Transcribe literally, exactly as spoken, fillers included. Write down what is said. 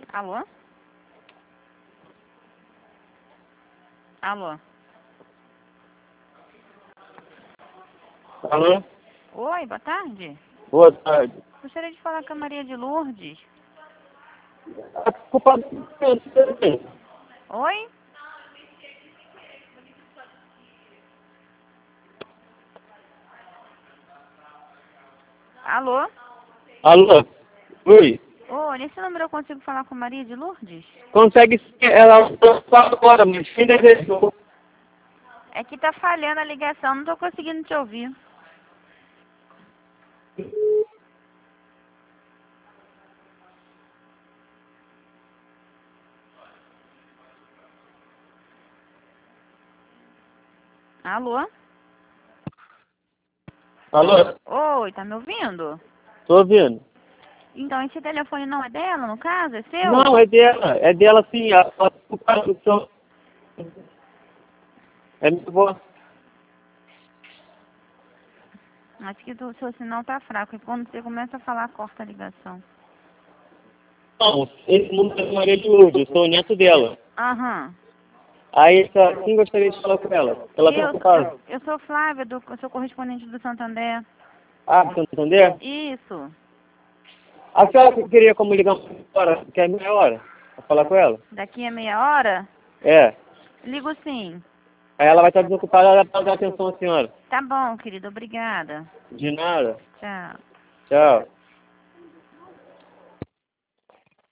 Alô? Alô? Alô? Oi, boa tarde. Boa tarde. Gostaria de falar com a Maria de Lourdes. A culpa é Oi? Alô? Alô? Oi? Ô, nesse número eu consigo falar com a Maria de Lourdes? Consegue sim, ela fala agora, mas quem desejou? É que tá falhando a ligação, não tô conseguindo te ouvir. Alô? Alô? Oi, tá me ouvindo? Tô ouvindo. Então, esse telefone não é dela, no caso? É seu? Não, é dela. É dela sim. A, a culpa do seu... É minha avó. Acho que o seu sinal tá fraco. E quando você começa a falar, corta a ligação. Não, esse número é Maria de Lourdes. Eu sou o neto dela. Aham. Aí, tá, quem gostaria de falar com ela? Ela tá Eu, ocupada. eu, eu sou Flávia, do, eu sou correspondente do Santander. Ah, você não entendeu? Isso. A senhora que queria como ligar uma hora, que é meia hora, pra falar com ela? Daqui a meia hora? É. Ligo sim. Aí ela vai estar desocupada, ela vai dar atenção à senhora. Tá bom, querido. Obrigada. De nada. Tchau. Tchau.